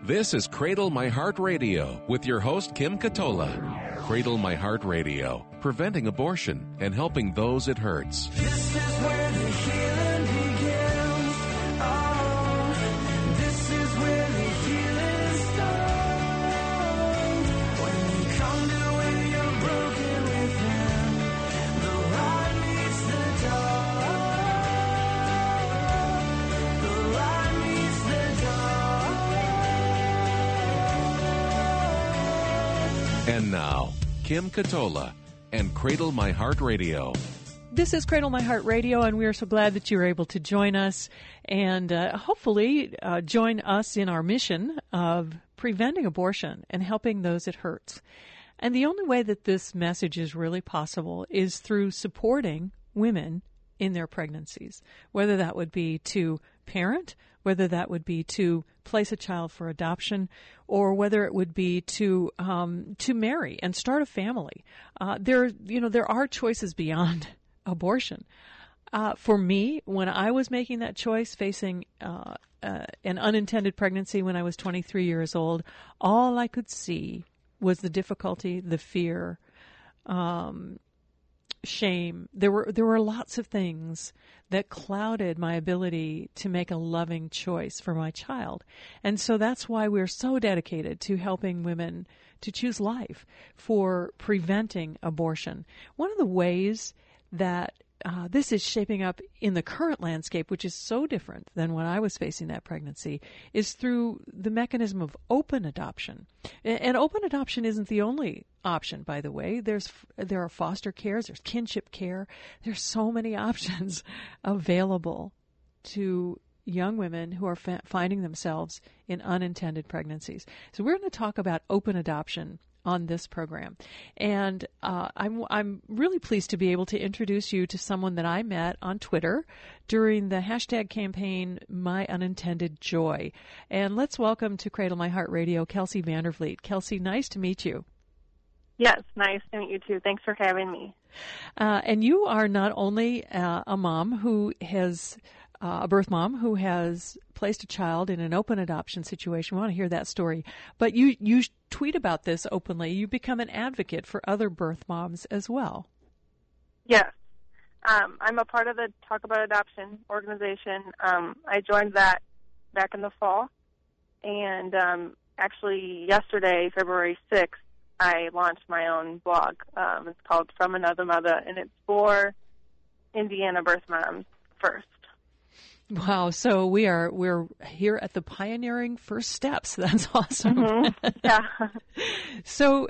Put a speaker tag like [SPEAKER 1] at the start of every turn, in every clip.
[SPEAKER 1] This is Cradle My Heart Radio with your host, Kim Katola. Cradle My Heart Radio, preventing abortion and helping those it hurts.
[SPEAKER 2] This is where the healing begins. Oh, this is where the healing starts. When you come to where you're broken within, the light meets the dark. The light meets the dark.
[SPEAKER 1] And now, Kim Katola and Cradle My Heart Radio.
[SPEAKER 3] This is Cradle My Heart Radio, and we are so glad that you're able to join us and hopefully join us in our mission of preventing abortion and helping those it hurts. And the only way that this message is really possible is through supporting women in their pregnancies, whether that would be to parent, whether that would be to place a child for adoption, or whether it would be to marry and start a family. There are choices beyond abortion. For me, when I was making that choice, facing an unintended pregnancy when I was 23 years old, all I could see was the difficulty, the fear, shame. There were lots of things that clouded my ability to make a loving choice for my child. And so that's why we're so dedicated to helping women to choose life, for preventing abortion. One of the ways that this is shaping up in the current landscape, which is so different than when I was facing that pregnancy, is through the mechanism of open adoption. And open adoption isn't the only option, by the way. There are foster cares, there's kinship care. There's so many options available to young women who are finding themselves in unintended pregnancies. So we're going to talk about open adoption on this program. And I'm really pleased to be able to introduce you to someone that I met on Twitter during the hashtag campaign, My Unintended Joy. And let's welcome to Cradle My Heart Radio, Kelsey Vandervliet. Kelsey, nice to meet you.
[SPEAKER 4] Yes, nice to meet you too. Thanks for having me.
[SPEAKER 3] And you are not only a mom who has a birth mom who has placed a child in an open adoption situation. We want to hear that story. But you tweet about this openly. You become an advocate for other birth moms as well.
[SPEAKER 4] Yes. I'm a part of the Talk About Adoption organization. I joined that back in the fall. And actually yesterday, February 6th, I launched my own blog. It's called From Another Mother, and it's for Indiana birth moms first.
[SPEAKER 3] Wow! So we're here at the pioneering first steps. That's awesome.
[SPEAKER 4] Mm-hmm. Yeah.
[SPEAKER 3] So,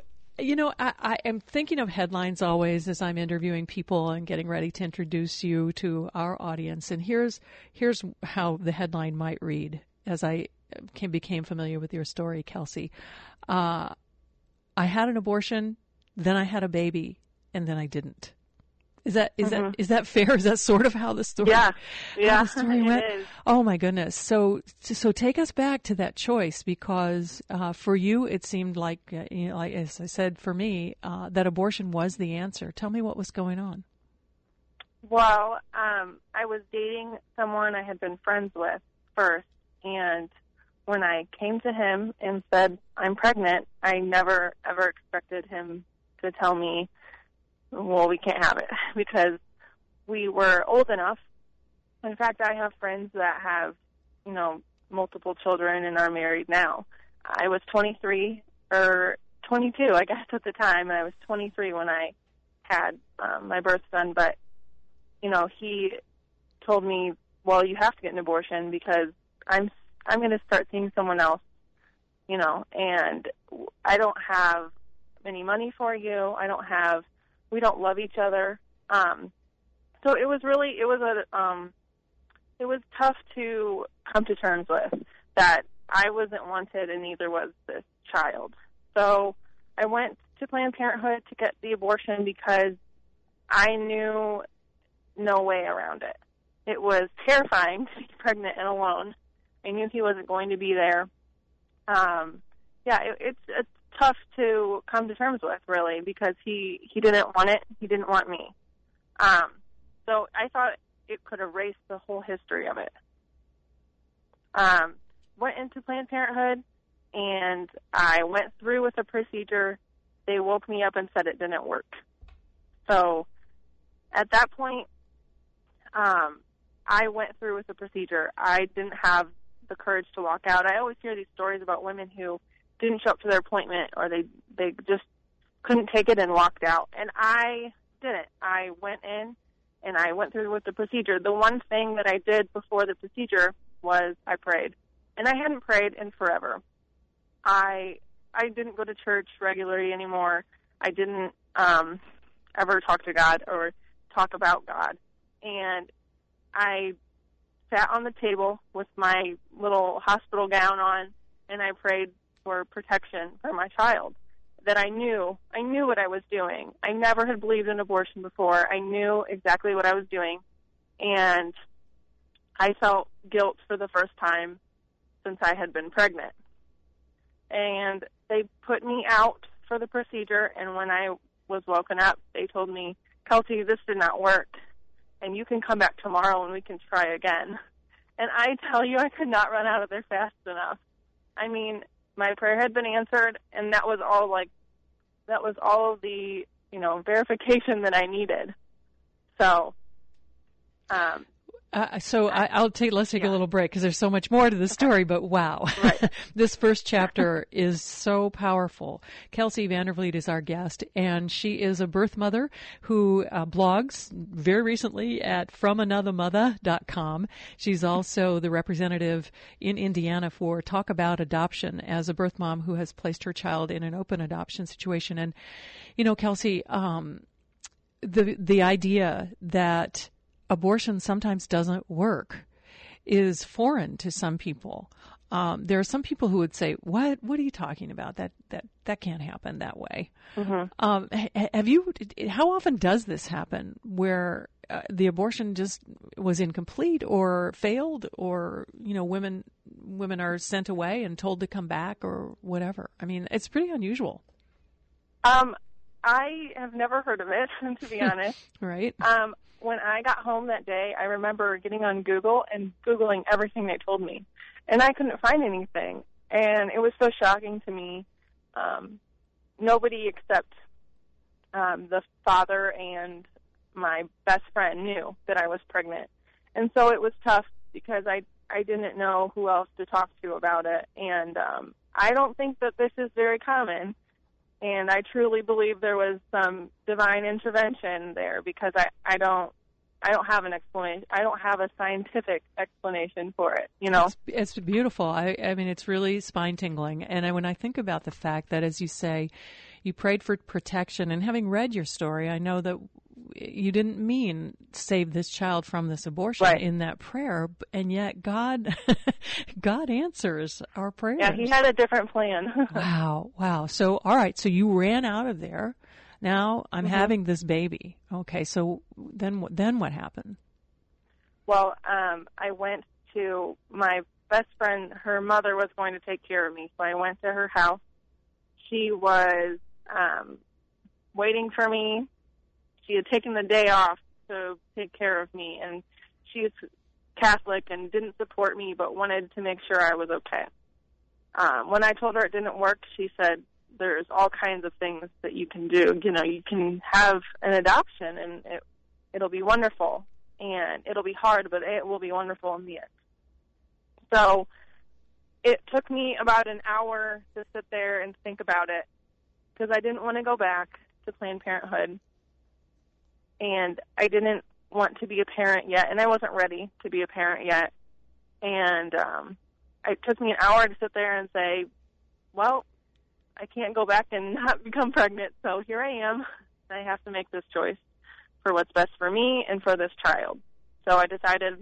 [SPEAKER 3] I am thinking of headlines always as I'm interviewing people and getting ready to introduce you to our audience. And here's how the headline might read as I became familiar with your story, Kelsey. I had an abortion, then I had a baby, and then I didn't. Is that fair? Is that sort of how the story?
[SPEAKER 4] Yeah,
[SPEAKER 3] how the story went?
[SPEAKER 4] It is.
[SPEAKER 3] Oh my goodness! So take us back to that choice, because for you it seemed like, like as I said, for me that abortion was the answer. Tell me what was going on.
[SPEAKER 4] Well, I was dating someone I had been friends with first, and when I came to him and said I'm pregnant, I never ever expected him to tell me, well, we can't have it, because we were old enough. In fact, I have friends that have, multiple children and are married now. I was 23 or 22, I guess, at the time, and I was 23 when I had my birth son. But, he told me, well, you have to get an abortion because I'm going to start seeing someone else, and I don't have any money for you. We don't love each other. So it was tough to come to terms with that I wasn't wanted and neither was this child. So I went to Planned Parenthood to get the abortion because I knew no way around it. It was terrifying to be pregnant and alone. I knew he wasn't going to be there. It's tough to come to terms with, really, because he didn't want it. He didn't want me. So I thought it could erase the whole history of it. Went into Planned Parenthood, and I went through with the procedure. They woke me up and said it didn't work. So at that point, I went through with the procedure. I didn't have the courage to walk out. I always hear these stories about women who didn't show up to their appointment, or they just couldn't take it and walked out. And I didn't. I went in and I went through with the procedure. The one thing that I did before the procedure was I prayed. And I hadn't prayed in forever. I didn't go to church regularly anymore. I didn't ever talk to God or talk about God. And I sat on the table with my little hospital gown on, and I prayed for protection for my child, that I knew what I was doing. I never had believed in abortion before. I knew exactly what I was doing, and I felt guilt for the first time since I had been pregnant. And they put me out for the procedure, and when I was woken up, they told me, Kelsey, this did not work, and you can come back tomorrow and we can try again. And I tell you, I could not run out of there fast enough. I mean, my prayer had been answered, and that was all of the, verification that I needed. So,
[SPEAKER 3] let's take a little break because there's so much more to the story, but wow.
[SPEAKER 4] Right.
[SPEAKER 3] This first chapter is so powerful. Kelsey Vandervliet is our guest, and she is a birth mother who blogs very recently at FromAnotherMother.com. She's also the representative in Indiana for Talk About Adoption as a birth mom who has placed her child in an open adoption situation. And, Kelsey, the idea that abortion sometimes doesn't work is foreign to some people. There are some people who would say, "What are you talking about? That can't happen that way." Mm-hmm. How often does this happen, where the abortion just was incomplete or failed, or women are sent away and told to come back or whatever? I mean, it's pretty unusual.
[SPEAKER 4] I have never heard of it, to be honest.
[SPEAKER 3] Right.
[SPEAKER 4] When I got home that day, I remember getting on Google and Googling everything they told me, and I couldn't find anything. And it was so shocking to me. Nobody except the father and my best friend knew that I was pregnant. And so it was tough because I didn't know who else to talk to about it. And I don't think that this is very common. And I truly believe there was some divine intervention there, because I don't have an explanation. I don't have a scientific explanation for it,
[SPEAKER 3] It's beautiful. I mean, it's really spine-tingling. And when I think about the fact that, as you say, you prayed for protection, and having read your story, I know that you didn't mean save this child from this abortion in that prayer, and yet God answers our prayers.
[SPEAKER 4] Yeah, he had a different plan.
[SPEAKER 3] Wow. So, all right, so you ran out of there. Now I'm having this baby. Okay, so then what happened?
[SPEAKER 4] Well, I went to my best friend. Her mother was going to take care of me, so I went to her house. She was waiting for me. She had taken the day off to take care of me, and she's Catholic and didn't support me but wanted to make sure I was okay. When I told her it didn't work, she said, there's all kinds of things that you can do. You can have an adoption, and it'll be wonderful, and it'll be hard, but it will be wonderful in the end. So it took me about an hour to sit there and think about it, because I didn't want to go back to Planned Parenthood. And I didn't want to be a parent yet, and I wasn't ready to be a parent yet. And it took me an hour to sit there and say, well, I can't go back and not become pregnant, so here I am. I have to make this choice for what's best for me and for this child. So I decided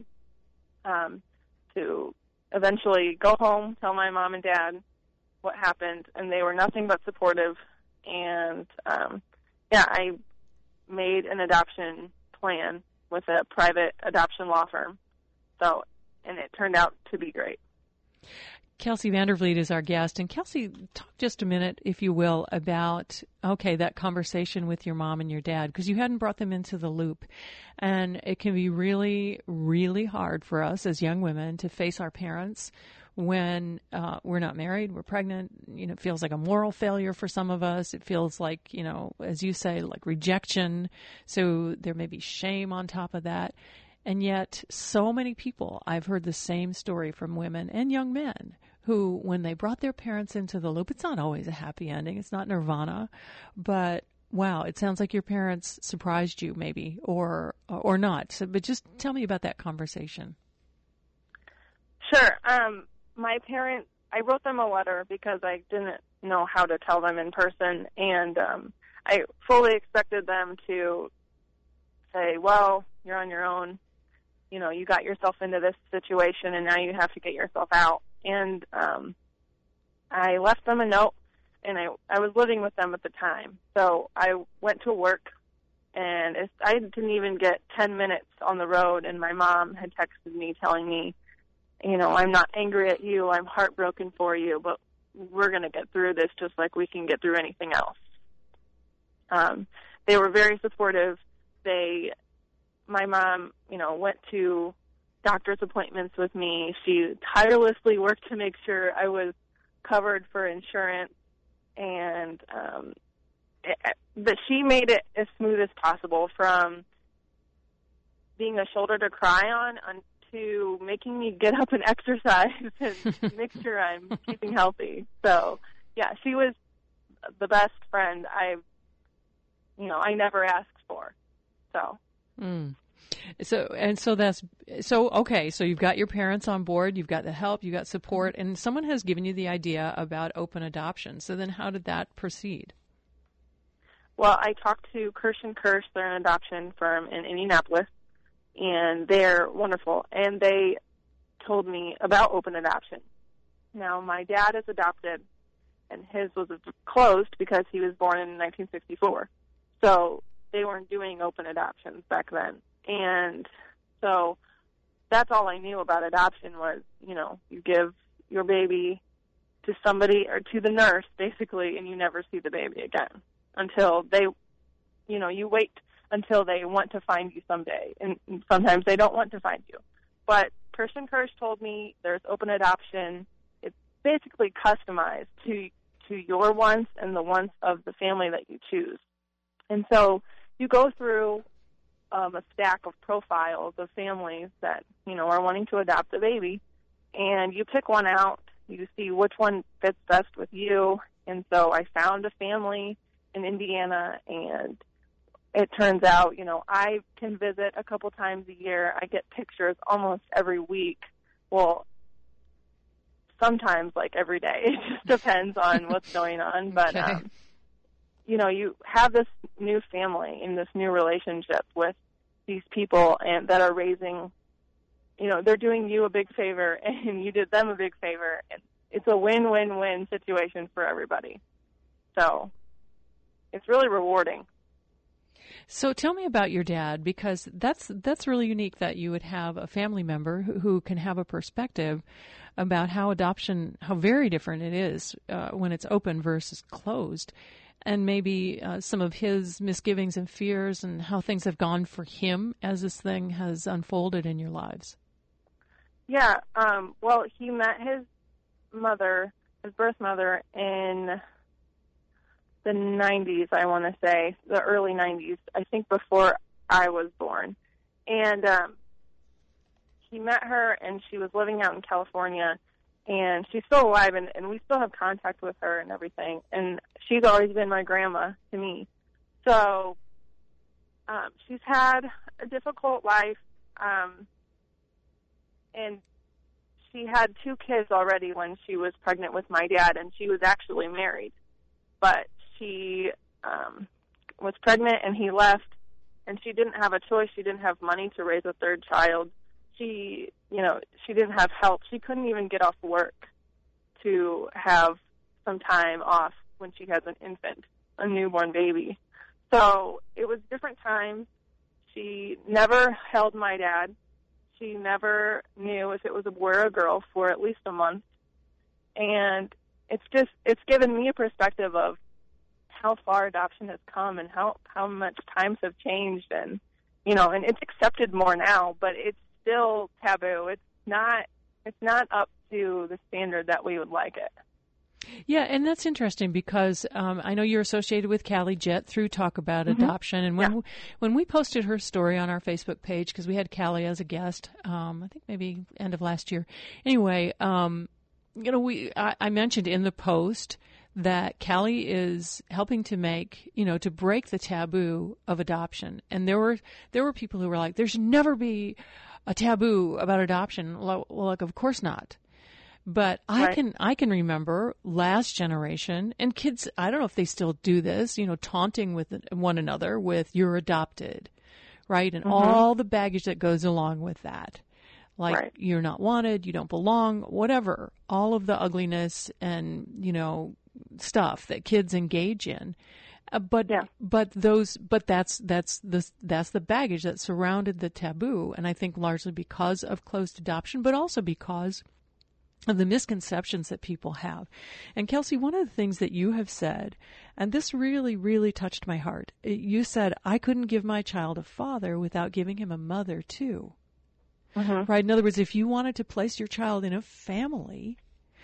[SPEAKER 4] to eventually go home, tell my mom and dad what happened, and they were nothing but supportive. And, I made an adoption plan with a private adoption law firm. And it turned out to be great.
[SPEAKER 3] Kelsey Vandervliet is our guest. And Kelsey, talk just a minute, if you will, about, that conversation with your mom and your dad, because you hadn't brought them into the loop. And it can be really, really hard for us as young women to face our parents when we're not married, we're pregnant. It feels like a moral failure for some of us. It feels like, as you say, like rejection. So there may be shame on top of that. And yet so many people, I've heard the same story from women and young men who, when they brought their parents into the loop, it's not always a happy ending. It's not nirvana, but wow, it sounds like your parents surprised you maybe or not. So, but just tell me about that conversation.
[SPEAKER 4] Sure. My parents, I wrote them a letter because I didn't know how to tell them in person, and I fully expected them to say, well, you're on your own. You got yourself into this situation, and now you have to get yourself out. And I left them a note, and I was living with them at the time. So I went to work, and I didn't even get 10 minutes on the road, and my mom had texted me telling me, I'm not angry at you, I'm heartbroken for you, but we're going to get through this just like we can get through anything else. They were very supportive. My mom, went to doctor's appointments with me. She tirelessly worked to make sure I was covered for insurance, and but she made it as smooth as possible, from being a shoulder to cry on to making me get up and exercise and make sure I'm keeping healthy. So, yeah, she was the best friend I never asked for. So. So you've got your parents on board, you've got the help, you've got support, and someone has given you the idea about open adoption. So then how did that proceed? Well, I talked to Kirsch & Kirsch. They're an adoption firm in Indianapolis, and they're wonderful. And they told me about open adoption. Now, my dad is adopted, and his was closed because he was born in 1964. So they weren't doing open adoptions back then. And so that's all I knew about adoption was, you give your baby to somebody or to the nurse, basically, and you never see the baby again until they, you wait until they want to find you someday. And sometimes they don't want to find you. But Kirsch & Kirsch told me there's open adoption. It's basically customized to your wants and the wants of the family that you choose. And so you go through a stack of profiles of families that, are wanting to adopt a baby, and you pick one out. You see which one fits best with you. And so I found a family in Indiana, and it turns out, I can visit a couple times a year. I get pictures almost every week. Well, sometimes like every day. It just depends on what's going on. But,
[SPEAKER 3] okay.
[SPEAKER 4] You have this new family and this new relationship with these people and that are raising, they're doing you a big favor and you did them a big favor. And it's a win-win-win situation for everybody. So it's really rewarding.
[SPEAKER 3] So tell me about your dad, because that's really unique that you would have a family member who can have a perspective about how very different it is when it's open versus closed. And maybe some of his misgivings and fears and how things have gone for him as this thing has unfolded in your lives. Yeah.
[SPEAKER 4] Well, he met his birth mother, in the 90s, I want to say, the early 90s, I think before I was born. And he met her, and she was living out in California. And she's still alive, and we still have contact with her and everything. And she's always been my grandma to me. So she's had a difficult life, and she had 2 kids already when she was pregnant with my dad, and she was actually married. But she was pregnant, and he left, and she didn't have a choice. She didn't have money to raise a 3rd child. She didn't have help. She couldn't even get off work to have some time off when she has an infant, a newborn baby. So it was different times. She never held my dad. She never knew if it was a boy or a girl for at least a month. And it's given me a perspective of how far adoption has come and how much times have changed, and and it's accepted more now, but it's still taboo. It's not up to the standard that we would like it.
[SPEAKER 3] Yeah, and that's interesting because I know you're associated with Callie Jett through Talk About Adoption, and when we posted her story on our Facebook page, because we had Callie as a guest, I think maybe end of last year. Anyway, I mentioned in the post that Callie is helping to make, to break the taboo of adoption, and there were people who were like, "There should never be a taboo about adoption." Well, like, of course not. But I can remember last generation, and kids, I don't know if they still do this, taunting with one another with "you're adopted," right? And all the baggage that goes along with that. Like, you're not wanted, you don't belong, whatever. All of the ugliness and, stuff that kids engage in. But that's the baggage that surrounded the taboo. And I think largely because of closed adoption, but also because of the misconceptions that people have. And Kelsey, one of the things that you have said, and this really, really touched my heart, you said, "I couldn't give my child a father without giving him a mother too." Right? In other words, if you wanted to place your child in a family,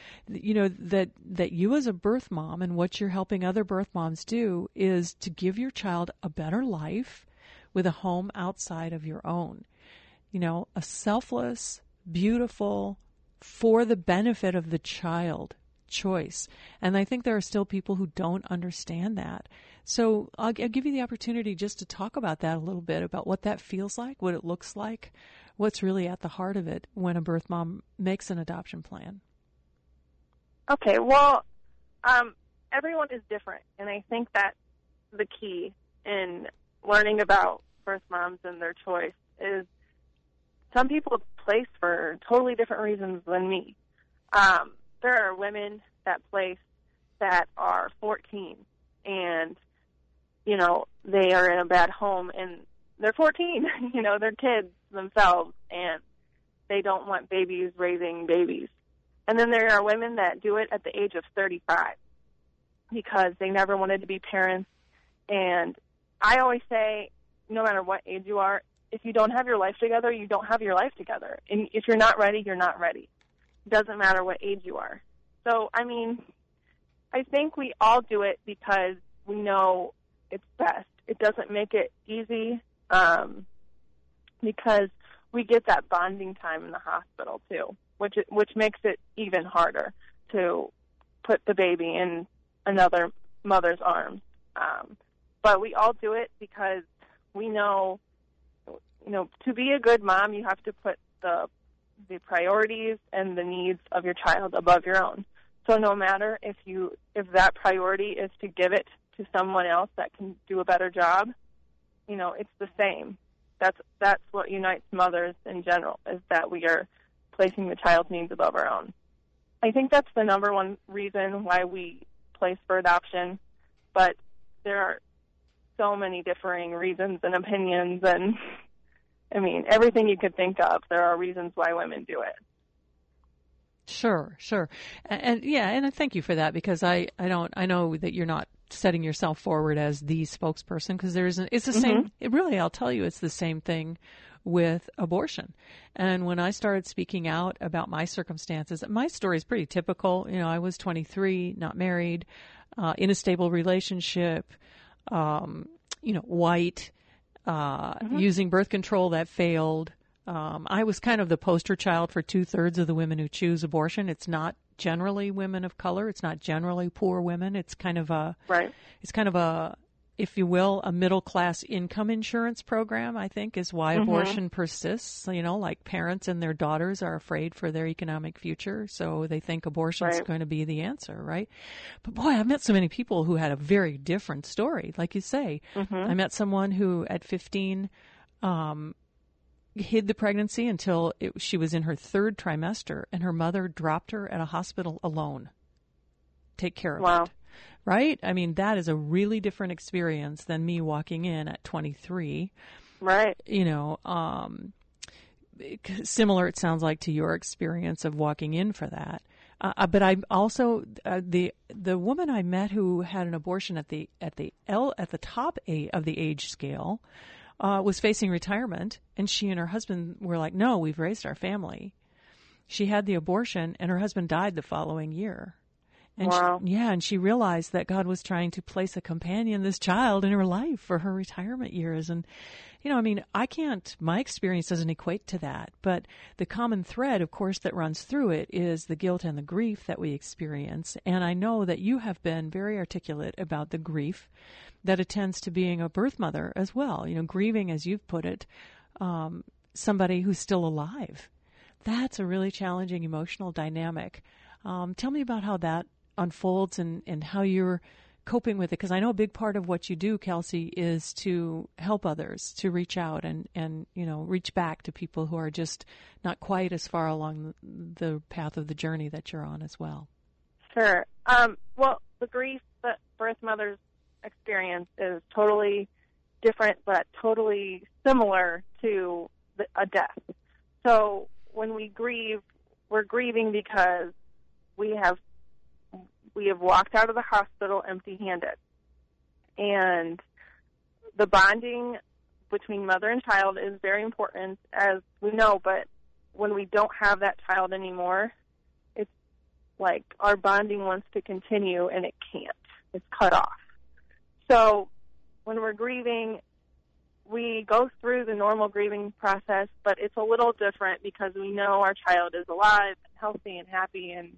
[SPEAKER 3] that you as a birth mom, and what you're helping other birth moms do, is to give your child a better life with a home outside of your own. A selfless, beautiful, for the benefit of the child choice. And I think there are still people who don't understand that. So I'll give you the opportunity just to talk about that a little bit, about what that feels like, what it looks like, what's really at the heart of it when a birth mom makes an adoption plan.
[SPEAKER 4] Okay, well, everyone is different, and I think that's the key in learning about birth moms and their choice is some people place for totally different reasons than me. There are women that place that are 14 and, they are in a bad home and they're 14, they're kids themselves and they don't want babies raising babies. And then there are women that do it at the age of 35 because they never wanted to be parents. And I always say, no matter what age you are, if you don't have your life together, you don't have your life together. And if you're not ready, you're not ready. It doesn't matter what age you are. So, I think we all do it because we know it's best. It doesn't make it easy because we get that bonding time in the hospital, too, which makes it even harder to put the baby in another mother's arms. But we all do it because we know, to be a good mom, you have to put the priorities and the needs of your child above your own. So no matter if that priority is to give it to someone else that can do a better job, it's the same. That's what unites mothers in general, is that we are placing the child's needs above our own. I think that's the number one reason why we place for adoption, but there are so many differing reasons and opinions, and everything you could think of, there are reasons why women do it.
[SPEAKER 3] Sure. And I thank you for that, because I know that you're not setting yourself forward as the spokesperson, because it's the same, I'll tell you, it's the same thing with abortion. And when I started speaking out about my circumstances, my story is pretty typical. I was 23, not married, in a stable relationship, white, using birth control that failed. I was kind of the poster child for 2/3 of the women who choose abortion. It's not generally women of color. It's not generally poor women. It's kind of a, if you will, a middle class income insurance program, I think, is why abortion persists. Like parents and their daughters are afraid for their economic future, so they think abortion is going to be the answer, right? But boy, I've met so many people who had a very different story. Like you say, I met someone who at 15, hid the pregnancy until she was in her 3rd trimester, and her mother dropped her at a hospital alone. Take care of it. Right? That is a really different experience than me walking in at 23.
[SPEAKER 4] Right.
[SPEAKER 3] similar, it sounds like, to your experience of walking in for that. But I also the woman I met who had an abortion at the top of the age scale was facing retirement, and she and her husband were like, "No, we've raised our family." She had the abortion, and her husband died the following year. And
[SPEAKER 4] wow.
[SPEAKER 3] and she realized that God was trying to place a companion, this child, in her life for her retirement years. And, my experience doesn't equate to that. But the common thread, of course, that runs through it is the guilt and the grief that we experience. And I know that you have been very articulate about the grief that attends to being a birth mother as well. Grieving, as you've put it, somebody who's still alive. That's a really challenging emotional dynamic. Tell me about how that unfolds and how you're coping with it, because I know a big part of what you do, Kelsey, is to help others, to reach out and reach back to people who are just not quite as far along the path of the journey that you're on as well.
[SPEAKER 4] Sure. Well, the grief that birth mothers experience is totally different, but totally similar to a death. So when we grieve, we're grieving because we have walked out of the hospital empty-handed. And the bonding between mother and child is very important, as we know, but when we don't have that child anymore, it's like our bonding wants to continue and it can't. It's cut off. So when we're grieving, we go through the normal grieving process, but it's a little different because we know our child is alive, healthy, and happy, and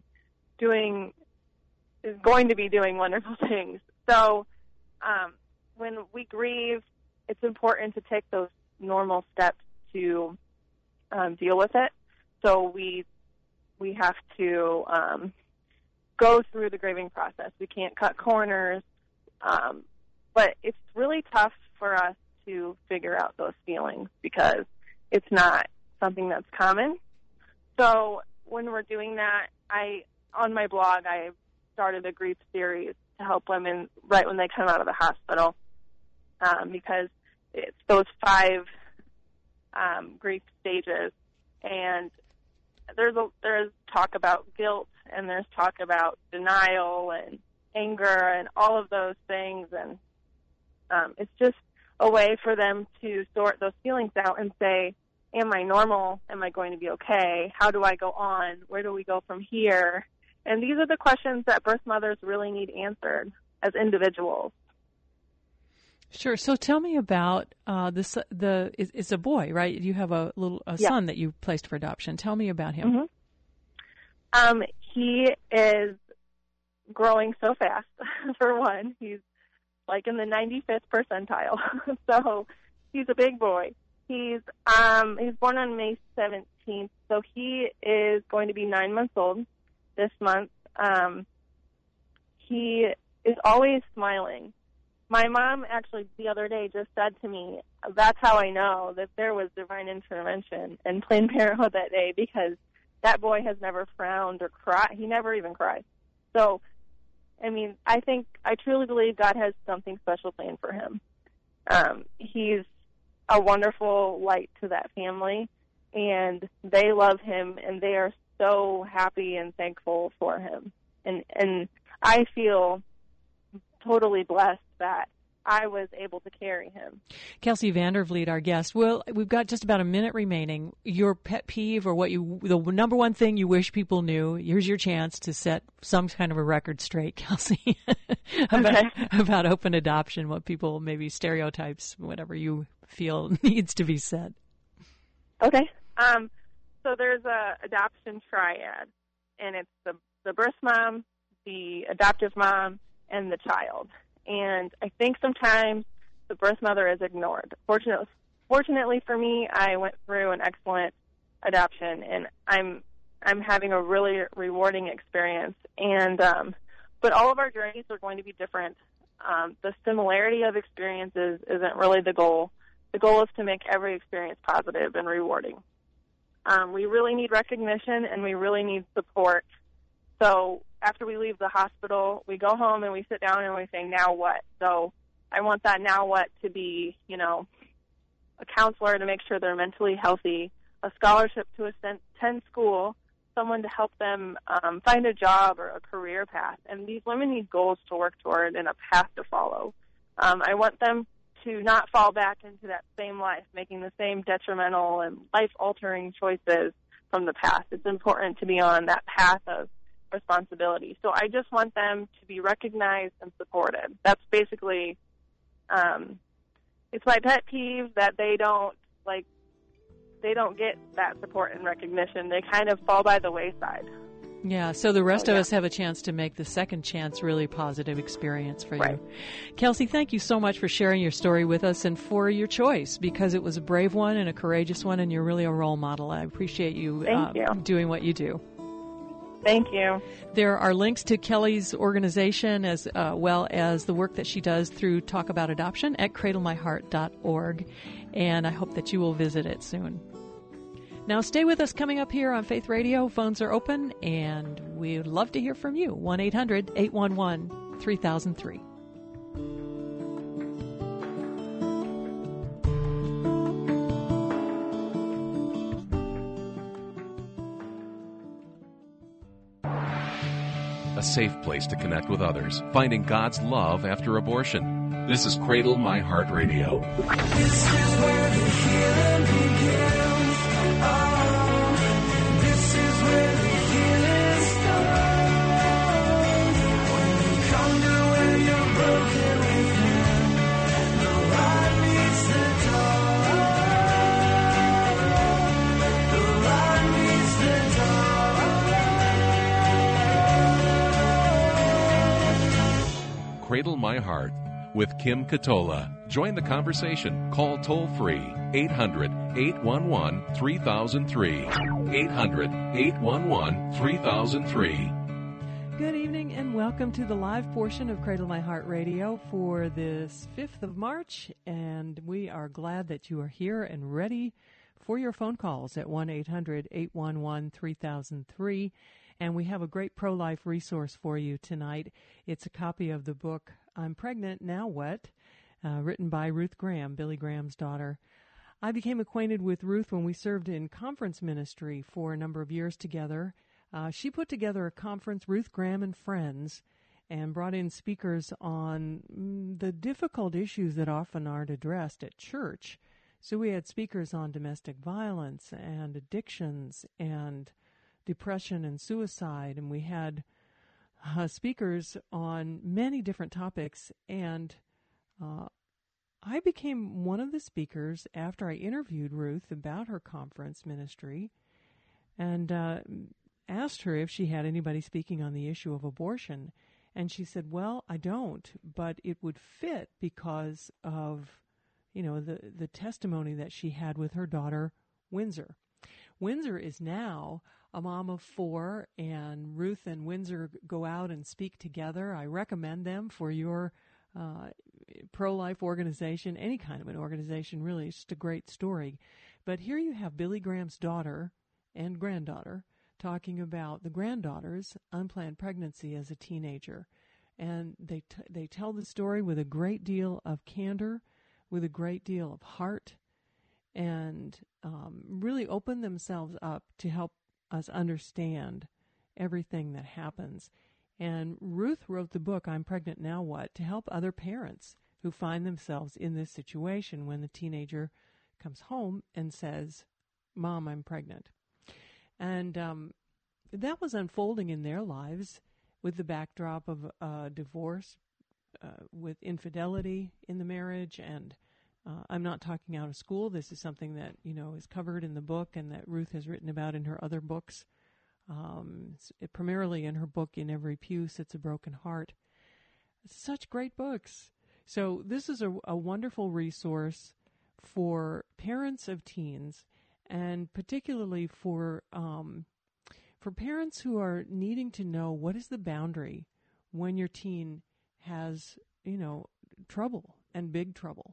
[SPEAKER 4] is going to be doing wonderful things. So when we grieve, it's important to take those normal steps to deal with it. So we have to go through the grieving process. We can't cut corners, but it's really tough for us to figure out those feelings because it's not something that's common. So when we're doing that, on my blog, I started a grief series to help women right when they come out of the hospital, because it's those 5 grief stages, and there's talk about guilt, and there's talk about denial and anger and all of those things, and it's just a way for them to sort those feelings out and say, am I normal? Am I going to be okay? How do I go on? Where do we go from here? And these are the questions that birth mothers really need answered as individuals.
[SPEAKER 3] Sure. So tell me about it's a boy, right? You have a son that you placed for adoption. Tell me about him.
[SPEAKER 4] Mm-hmm. He is growing so fast. For one, he's like in the 95th percentile. So he's a big boy. He's born on May 17th, so he is going to be 9 months old this month. He is always smiling. My mom actually the other day just said to me, that's how I know that there was divine intervention in Planned Parenthood that day, because that boy has never frowned or cried. He never even cried. So, I truly believe God has something special planned for him. He's a wonderful light to that family, and they love him, and they are so happy and thankful for him. And I feel totally blessed that I was able to carry him.
[SPEAKER 3] Kelsey Vandervliet, our guest. Well, we've got just about a minute remaining. Your pet peeve, or the number one thing you wish people knew, here's your chance to set some kind of a record straight, Kelsey, about open adoption, what people, maybe stereotypes, whatever you feel needs to be said.
[SPEAKER 4] Okay. So there's a adoption triad, and it's the birth mom, the adoptive mom, and the child. And I think sometimes the birth mother is ignored. Fortunately for me, I went through an excellent adoption, and I'm having a really rewarding experience. And but all of our journeys are going to be different. The similarity of experiences isn't really the goal. The goal is to make every experience positive and rewarding. We really need recognition, and we really need support. So after we leave the hospital, we go home and we sit down and we say, now what? So I want that now what to be, a counselor to make sure they're mentally healthy. a scholarship to attend school, someone to help them find a job or a career path. And these women need goals to work toward and a path to follow. I want them to not fall back into that same life, making the same detrimental and life-altering choices from the past. It's important to be on that path of responsibility. So I just want them to be recognized and supported. That's basically, it's my pet peeve that they don't get that support and recognition. They kind of fall by the wayside.
[SPEAKER 3] Yeah, so the rest of us have a chance to make the second chance really positive experience for you. Kelsey, thank you so much for sharing your story with us and for your choice, because it was a brave one and a courageous one, and you're really a role model. I appreciate you, doing what you do.
[SPEAKER 4] Thank you.
[SPEAKER 3] There are links to Kelly's organization as well as the work that she does through Talk About Adoption at cradlemyheart.org, and I hope that you will visit it soon. Now, stay with us. Coming up here on Faith Radio, phones are open, and we would love to hear from you. 1-800-811-3003.
[SPEAKER 1] A safe place to connect with others, finding God's love after abortion. This is Cradle My Heart Radio.
[SPEAKER 2] This is where the healing begins. Oh, this is where the healing starts. When you come to where you're broken within, the light meets the dark. The light meets the dark.
[SPEAKER 1] Cradle My Heart with Kim Katola. Join the conversation. Call toll-free 800-811-3003. 800-811-3003.
[SPEAKER 3] Good evening and welcome to the live portion of Cradle My Heart Radio for this 5th of March, and we are glad that you are here and ready for your phone calls at 1-800-811-3003. And we have a great pro-life resource for you tonight. It's a copy of the book, I'm Pregnant, Now What?, written by Ruth Graham, Billy Graham's daughter. I became acquainted with Ruth when we served in conference ministry for a number of years together. She put together a conference, Ruth Graham and Friends, and brought in speakers on the difficult issues that often aren't addressed at church. So we had speakers on domestic violence and addictions and depression and suicide, and we had speakers on many different topics, and I became one of the speakers after I interviewed Ruth about her conference ministry and asked her if she had anybody speaking on the issue of abortion, and she said, well, I don't, but it would fit because of, the testimony that she had with her daughter, Windsor. Windsor is now a mom of 4, and Ruth and Windsor go out and speak together. I recommend them for your pro-life organization, any kind of an organization, really. It's just a great story. But here you have Billy Graham's daughter and granddaughter talking about the granddaughter's unplanned pregnancy as a teenager. And they tell the story with a great deal of candor, with a great deal of heart, and really open themselves up to help us understand everything that happens. And Ruth wrote the book, I'm Pregnant, Now What?, to help other parents who find themselves in this situation when the teenager comes home and says, Mom, I'm pregnant. And that was unfolding in their lives with the backdrop of divorce, with infidelity in the marriage, and I'm not talking out of school. This is something that, is covered in the book and that Ruth has written about in her other books. Primarily in her book, In Every Pew Sits a Broken Heart. Such great books. So this is a wonderful resource for parents of teens, and particularly for parents who are needing to know what is the boundary when your teen has, trouble and big trouble.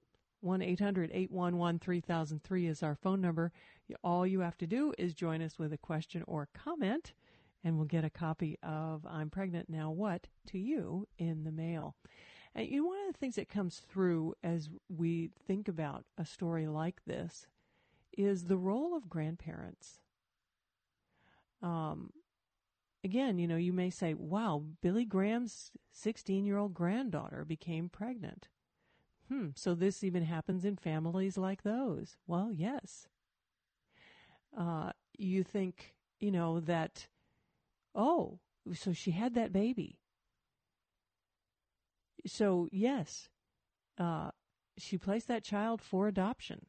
[SPEAKER 3] 1-800-811-3003 is our phone number. All you have to do is join us with a question or comment, and we'll get a copy of I'm Pregnant, Now What? To you in the mail. And one of the things that comes through as we think about a story like this is the role of grandparents. Again, you may say, wow, Billy Graham's 16-year-old granddaughter became pregnant. So this even happens in families like those. Well, yes. You think, that, oh, so she had that baby. So, yes, she placed that child for adoption.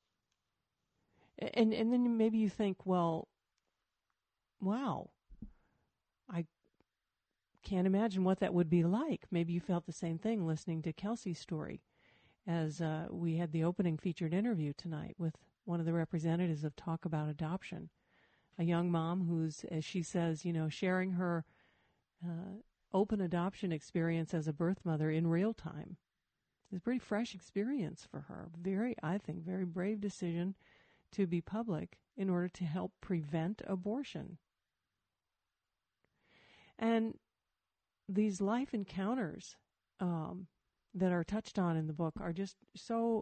[SPEAKER 3] And then maybe you think, well, wow, I can't imagine what that would be like. Maybe you felt the same thing listening to Kelsey's story as we had the opening featured interview tonight with one of the representatives of Talk About Adoption, a young mom who's, as she says, sharing her open adoption experience as a birth mother in real time. It's a pretty fresh experience for her. I think, very brave decision to be public in order to help prevent abortion. And these life encounters that are touched on in the book are just so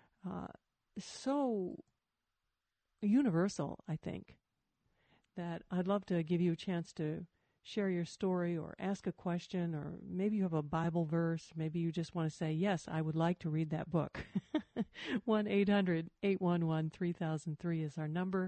[SPEAKER 3] universal, I think, that I'd love to give you a chance to share your story or ask a question, or maybe you have a Bible verse. Maybe you just want to say, yes, I would like to read that book. 1-800-811-3003 is our number.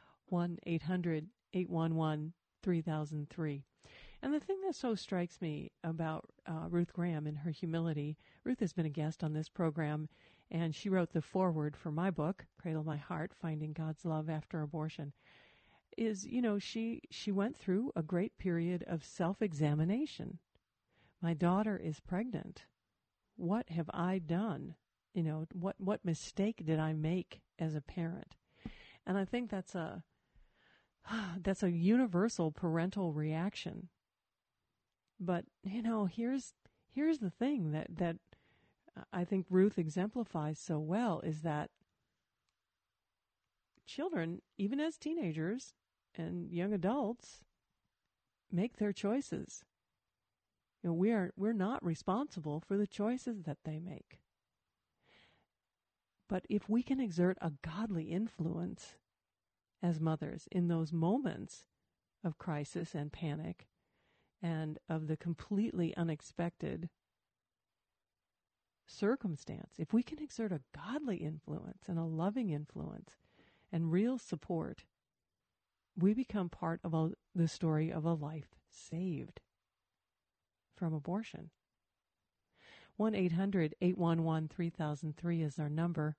[SPEAKER 3] 1-800-811-3003. And the thing that so strikes me about Ruth Graham and her humility, Ruth has been a guest on this program, and she wrote the foreword for my book, Cradle My Heart, Finding God's Love After Abortion, is, she went through a great period of self-examination. My daughter is pregnant. What have I done? What mistake did I make as a parent? And I think that's a universal parental reaction. But, here's the thing that I think Ruth exemplifies so well, is that children, even as teenagers and young adults, make their choices. We're not responsible for the choices that they make. But if we can exert a godly influence as mothers in those moments of crisis and panic and of the completely unexpected circumstance, if we can exert a godly influence and a loving influence and real support, we become part of the story of a life saved from abortion. 1-800-811-3003 is our number.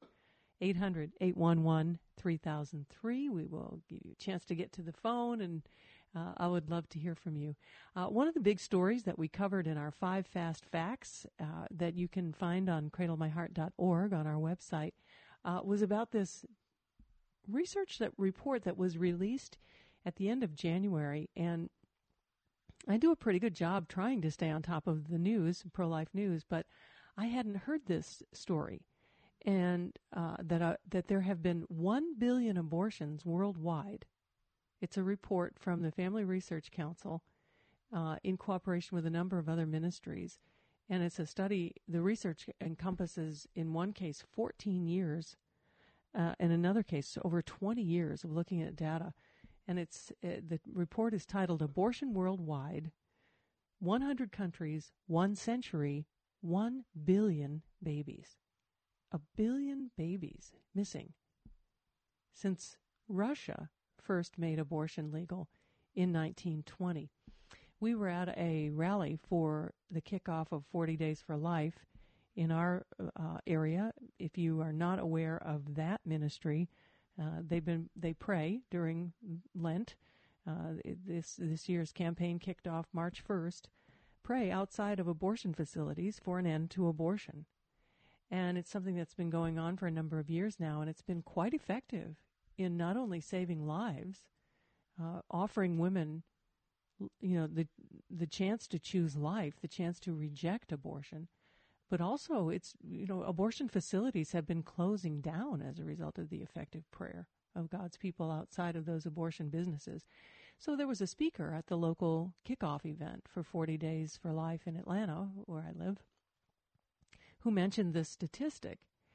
[SPEAKER 3] 800-811-3003. We will give you a chance to get to the phone, and I would love to hear from you. One of the big stories that we covered in our 5 Fast Facts that you can find on cradlemyheart.org on our website was about this research report that was released at the end of January. And I do a pretty good job trying to stay on top of the news, pro-life news, but I hadn't heard this story. And that there have been 1 billion abortions worldwide. It's a report from the Family Research Council in cooperation with a number of other ministries. And it's a study. The research encompasses, in one case, 14 years, in another case, over 20 years of looking at data. And the report is titled Abortion Worldwide, 100 Countries, 1 Century, 1 Billion Babies. 1 billion babies missing since Russia first made abortion legal in 1920. We were at a rally for the kickoff of 40 Days for Life in our area. If you are not aware of that ministry, they pray during Lent. This year's campaign kicked off March 1st. Pray outside of abortion facilities for an end to abortion. And it's something that's been going on for a number of years now, and it's been quite effective in not only saving lives, offering women, the chance to choose life, the chance to reject abortion, but also abortion facilities have been closing down as a result of the effective prayer of God's people outside of those abortion businesses. So there was a speaker at the local kickoff event for 40 Days for Life in Atlanta, where I live, who mentioned this statistic.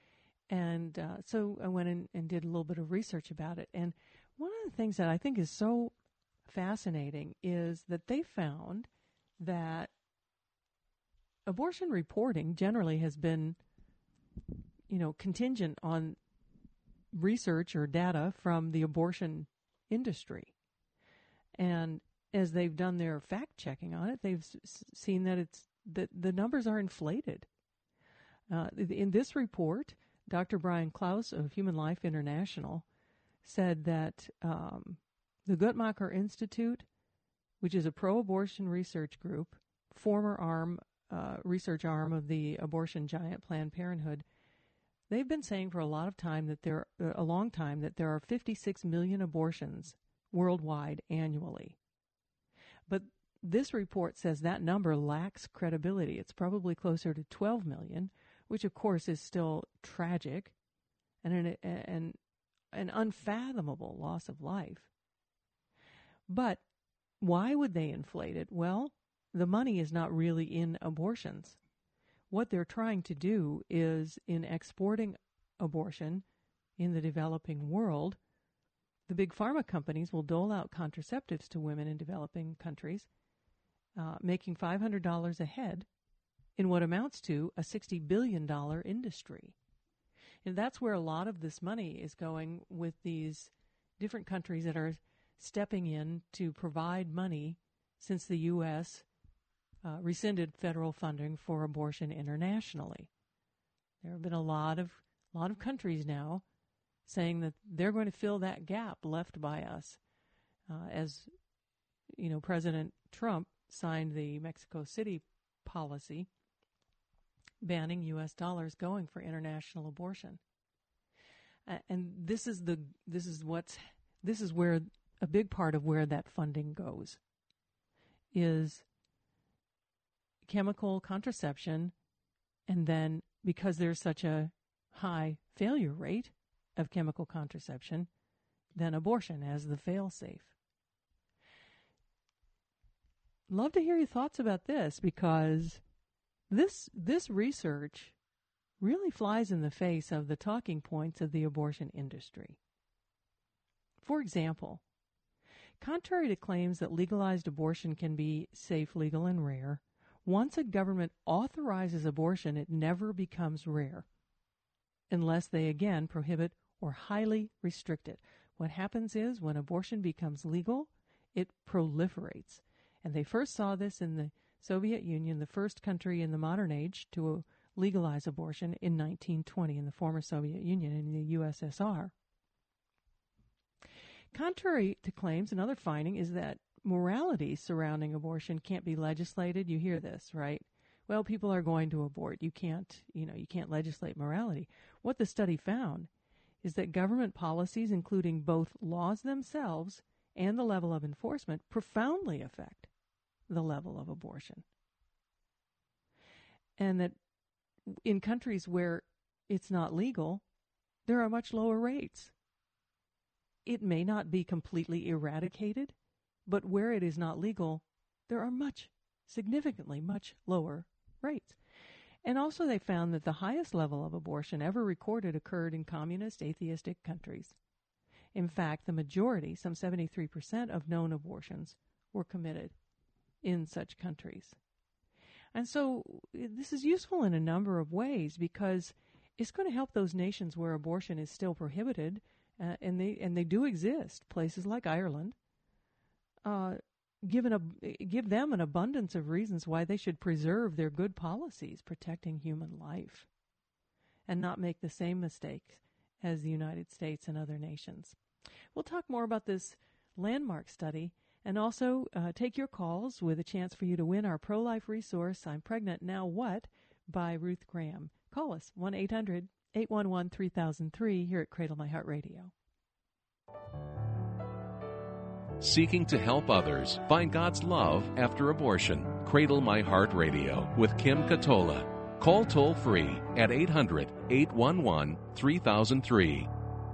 [SPEAKER 3] And so I went in and did a little bit of research about it. And one of the things that I think is so fascinating is that they found that abortion reporting generally has been, contingent on research or data from the abortion industry. And as they've done their fact checking on it, they've seen that that the numbers are inflated. In this report, Dr. Brian Klaus of Human Life International said that the Guttmacher Institute, which is a pro-abortion research group, former research arm of the abortion giant Planned Parenthood, they've been saying for a long time that there are 56 million abortions worldwide annually. But this report says that number lacks credibility. It's probably closer to 12 million, which of course is still tragic and an unfathomable loss of life. But why would they inflate it? Well, the money is not really in abortions. What they're trying to do is, in exporting abortion in the developing world, the big pharma companies will dole out contraceptives to women in developing countries, making $500 a head in what amounts to a $60 billion industry. And that's where a lot of this money is going, with these different countries that are stepping in to provide money since the U.S. Rescinded federal funding for abortion internationally. There have been a lot of countries now saying that they're going to fill that gap left by us. As President Trump signed the Mexico City policy banning U.S. dollars going for international abortion. And this is where a big part of where that funding goes is chemical contraception, and then because there's such a high failure rate of chemical contraception, then abortion as the fail-safe. Love to hear your thoughts about this, because this research really flies in the face of the talking points of the abortion industry. For example, contrary to claims that legalized abortion can be safe, legal, and rare, once a government authorizes abortion, it never becomes rare, unless they again prohibit or highly restrict it. What happens is, when abortion becomes legal, it proliferates. And they first saw this in the Soviet Union, the first country in the modern age to legalize abortion, in 1920 in the former Soviet Union, in the USSR. Contrary to claims, another finding is that morality surrounding abortion can't be legislated. You hear this, right? Well, people are going to abort. You can't legislate morality. What the study found is that government policies, including both laws themselves and the level of enforcement, profoundly affect the level of abortion. And that in countries where it's not legal, there are much lower rates. It may not be completely eradicated, but where it is not legal, there are significantly much lower rates. And also they found that the highest level of abortion ever recorded occurred in communist, atheistic countries. In fact, the majority, some 73% of known abortions, were committed in such countries. And so this is useful in a number of ways, because it's going to help those nations where abortion is still prohibited, and they do exist, places like Ireland, give them an abundance of reasons why they should preserve their good policies protecting human life and not make the same mistakes as the United States and other nations. We'll talk more about this landmark study, and also take your calls with a chance for you to win our pro-life resource, I'm Pregnant Now What, by Ruth Graham. Call us, 1-800-811-3003, here at Cradle My Heart Radio.
[SPEAKER 1] Seeking to help others find God's love after abortion. Cradle My Heart Radio with Kim Katola. Call toll-free at 800-811-3003.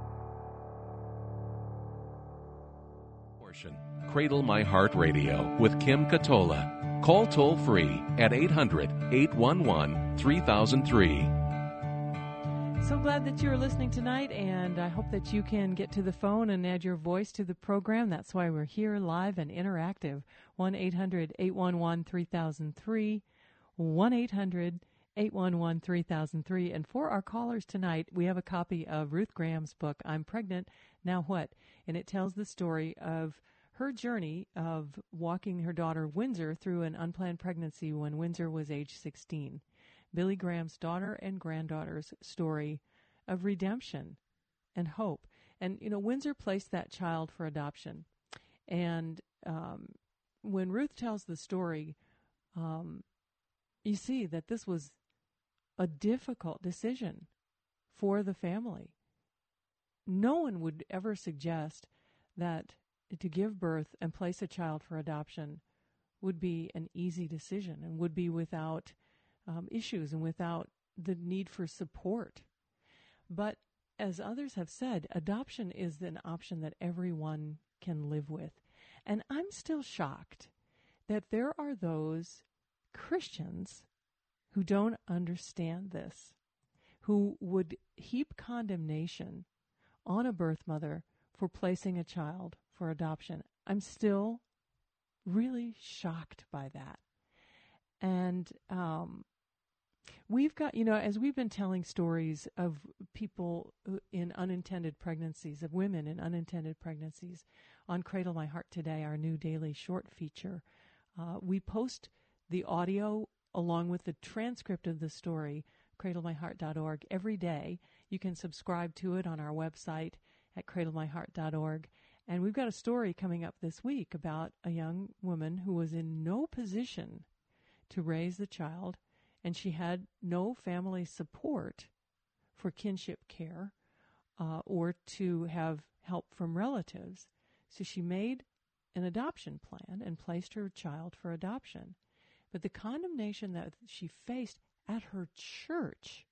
[SPEAKER 1] Cradle My Heart Radio with Kim Katola. Call toll-free at 800-811-3003.
[SPEAKER 3] So glad that you're listening tonight, and I hope that you can get to the phone and add your voice to the program. That's why we're here live and interactive. 1-800-811-3003, 1-800-811-3003. And for our callers tonight, we have a copy of Ruth Graham's book, I'm Pregnant, Now What? And it tells the story of her journey of walking her daughter Windsor through an unplanned pregnancy when Windsor was age 16. Billy Graham's daughter and granddaughter's story of redemption and hope. And, Windsor placed that child for adoption. And when Ruth tells the story, you see that this was a difficult decision for the family. No one would ever suggest that to give birth and place a child for adoption would be an easy decision and would be without issues and without the need for support. But as others have said, adoption is an option that everyone can live with. And I'm still shocked that there are those Christians who don't understand this, who would heap condemnation on a birth mother for placing a child for adoption. I'm still really shocked by that. And we've got, as we've been telling stories of people in unintended pregnancies, of women in unintended pregnancies on Cradle My Heart Today, our new daily short feature, we post the audio along with the transcript of the story, cradlemyheart.org, every day. You can subscribe to it on our website at cradlemyheart.org. And we've got a story coming up this week about a young woman who was in no position to raise the child, and she had no family support for kinship care or to have help from relatives. So she made an adoption plan and placed her child for adoption. But the condemnation that she faced at her church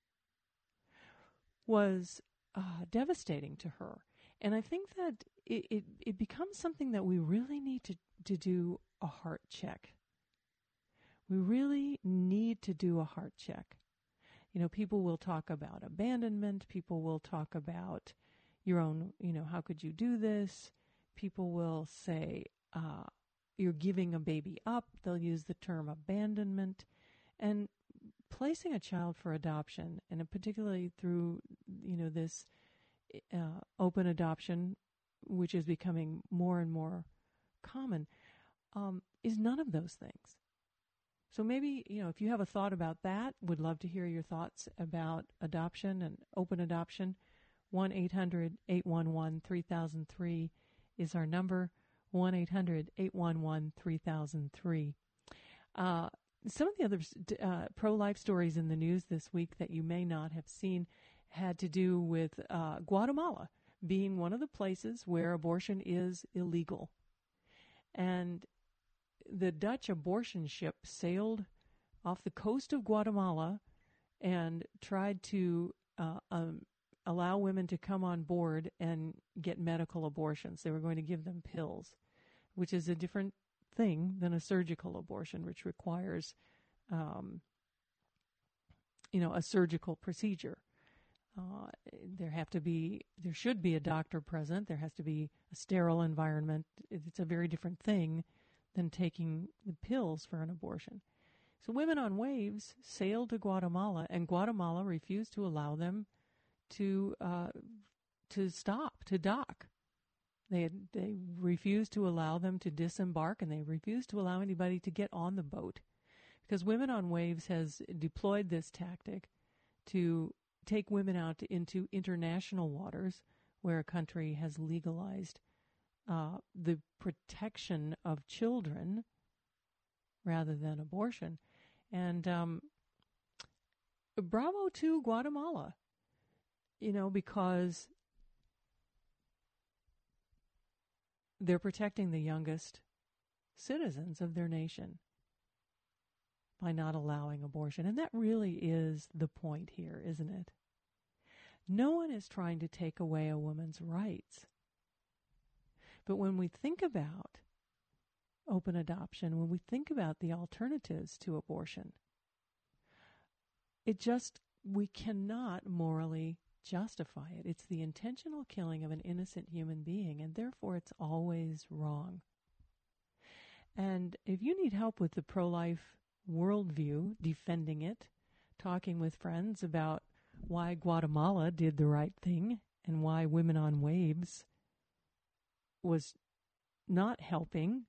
[SPEAKER 3] was devastating to her. And I think that it becomes something that we really need to do a heart check. We really need to do a heart check. People will talk about abandonment. People will talk about your own, how could you do this? People will say, you're giving a baby up. They'll use the term abandonment. And placing a child for adoption, and particularly through, this open adoption, which is becoming more and more common, is none of those things. So maybe, if you have a thought about that, would love to hear your thoughts about adoption and open adoption. 1-800-811-3003 is our number, 1-800-811-3003. Some of the other pro-life stories in the news this week that you may not have seen had to do with Guatemala being one of the places where abortion is illegal. And the Dutch abortion ship sailed off the coast of Guatemala and tried to allow women to come on board and get medical abortions. They were going to give them pills, which is a different thing than a surgical abortion, which requires, a surgical procedure. There should be a doctor present. There has to be a sterile environment. It's a very different thing than taking the pills for an abortion. So Women on Waves sailed to Guatemala, and Guatemala refused to allow them to dock. They refused to allow them to disembark, and they refused to allow anybody to get on the boat, because Women on Waves has deployed this tactic to take women out into international waters where a country has legalized the protection of children rather than abortion. And bravo to Guatemala, because they're protecting the youngest citizens of their nation by not allowing abortion. And that really is the point here, isn't it? No one is trying to take away a woman's rights. But when we think about open adoption, when we think about the alternatives to abortion, we cannot morally justify it. It's the intentional killing of an innocent human being, and therefore it's always wrong. And if you need help with the pro-life worldview, defending it, talking with friends about why Guatemala did the right thing and why Women on Waves was not helping,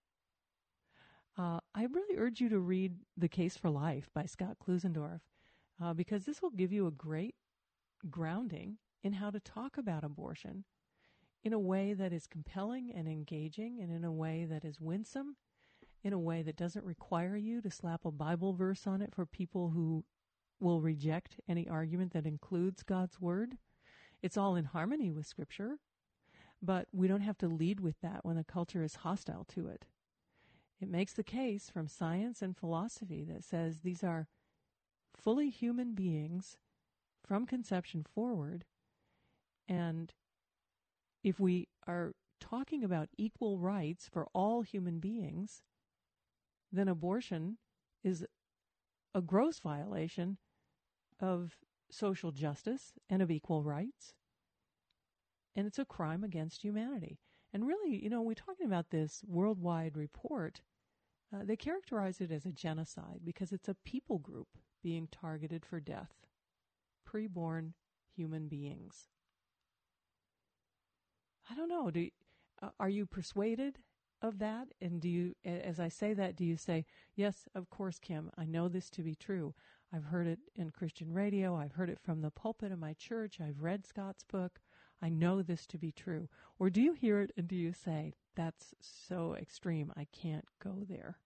[SPEAKER 3] I really urge you to read The Case for Life by Scott Klusendorf, because this will give you a great grounding in how to talk about abortion in a way that is compelling and engaging, and in a way that is winsome, in a way that doesn't require you to slap a Bible verse on it for people who will reject any argument that includes God's Word. It's all in harmony with Scripture, but we don't have to lead with that when the culture is hostile to it. It makes the case from science and philosophy that says these are fully human beings from conception forward, and if we are talking about equal rights for all human beings, then abortion is a gross violation of social justice and of equal rights, and it's a crime against humanity. And really, we're talking about this worldwide report. They characterize it as a genocide because it's a people group being targeted for death, preborn human beings. I don't know. Are you persuaded of that? And do you, as I say that, do you say, yes, of course, Kim, I know this to be true. I've heard it in Christian radio. I've heard it from the pulpit of my church. I've read Scott's book. I know this to be true. Or do you hear it and do you say, that's so extreme, I can't go there?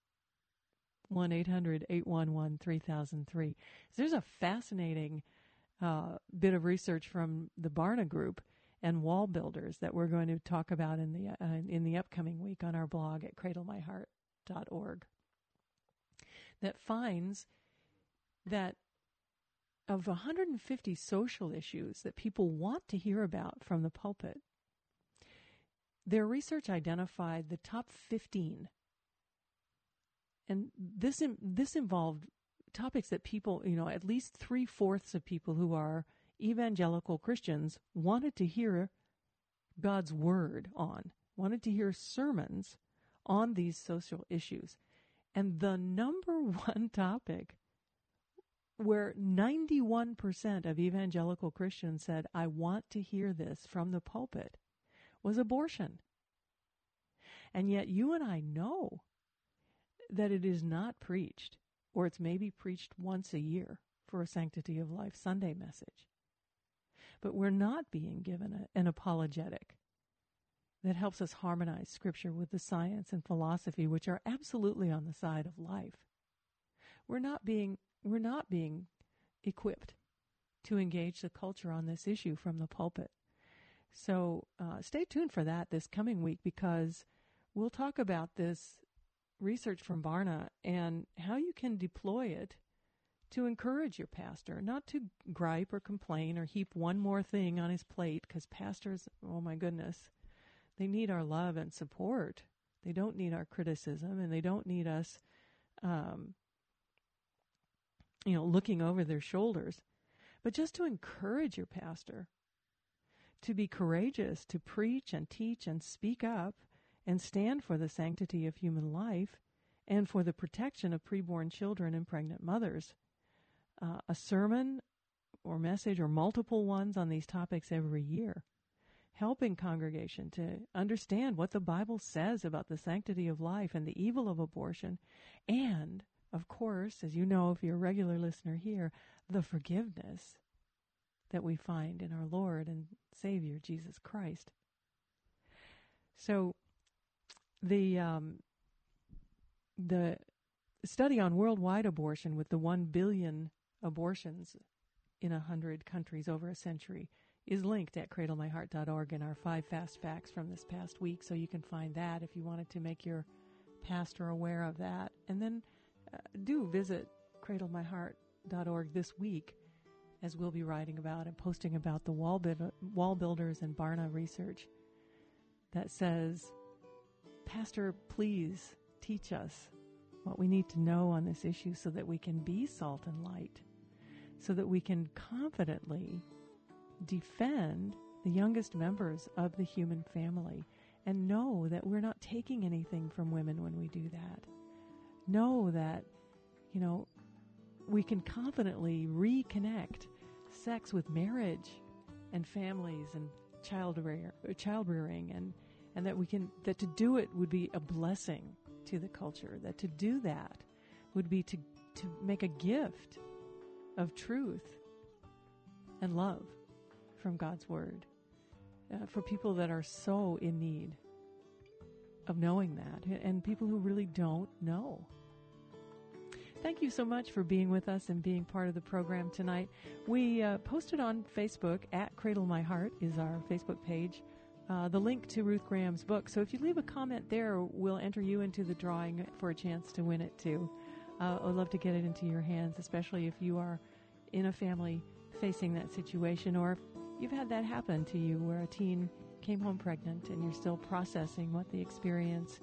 [SPEAKER 3] 1-800-811-3003. There's a fascinating bit of research from the Barna Group and Wall Builders that we're going to talk about in the upcoming week on our blog at cradlemyheart.org, that finds that of 150 social issues that people want to hear about from the pulpit, their research identified the top 15. And this involved topics that people, at least 3/4 of people who are evangelical Christians wanted to hear God's Word on, wanted to hear sermons on these social issues. And the number one topic where 91% of evangelical Christians said, I want to hear this from the pulpit, was abortion. And yet you and I know that it is not preached, or it's maybe preached once a year for a Sanctity of Life Sunday message. But we're not being given an apologetic that helps us harmonize Scripture with the science and philosophy, which are absolutely on the side of life. We're not being equipped to engage the culture on this issue from the pulpit. So stay tuned for that this coming week, because we'll talk about this research from Barna and how you can deploy it to encourage your pastor, not to gripe or complain or heap one more thing on his plate, because pastors, oh my goodness, they need our love and support. They don't need our criticism, and they don't need us, looking over their shoulders. But just to encourage your pastor to be courageous, to preach and teach and speak up and stand for the sanctity of human life and for the protection of preborn children and pregnant mothers. A sermon or message or multiple ones on these topics every year, helping congregation to understand what the Bible says about the sanctity of life and the evil of abortion, and, of course, as you know if you're a regular listener here, the forgiveness that we find in our Lord and Savior, Jesus Christ. So the study on worldwide abortion with the 1 billion abortions in 100 countries over a century is linked at cradlemyheart.org in our 5 fast facts from this past week, so you can find that if you wanted to make your pastor aware of that. And then do visit cradlemyheart.org this week, as we'll be writing about and posting about the Wall Builders and Barna research that says, Pastor, please teach us what we need to know on this issue so that we can be salt and light, so that we can confidently defend the youngest members of the human family and know that we're not taking anything from women when we do that. Know that, we can confidently reconnect sex with marriage and families and child rearing, and that to do it would be a blessing to the culture, that to do that would be to make a gift of truth and love from God's Word for people that are so in need of knowing that, and people who really don't know. Thank you so much for being with us and being part of the program tonight. We posted on Facebook, at Cradle My Heart is our Facebook page, the link to Ruth Graham's book. So if you leave a comment there, we'll enter you into the drawing for a chance to win it too. I'd love to get it into your hands, especially if you are in a family facing that situation, or if you've had that happen to you where a teen came home pregnant and you're still processing what the experience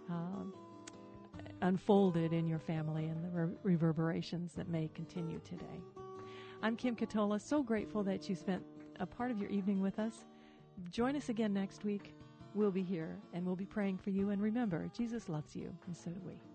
[SPEAKER 3] unfolded in your family and the reverberations that may continue today. I'm Kim Katola, so grateful that you spent a part of your evening with us. Join us again next week. We'll be here and we'll be praying for you. And remember, Jesus loves you, and so do we.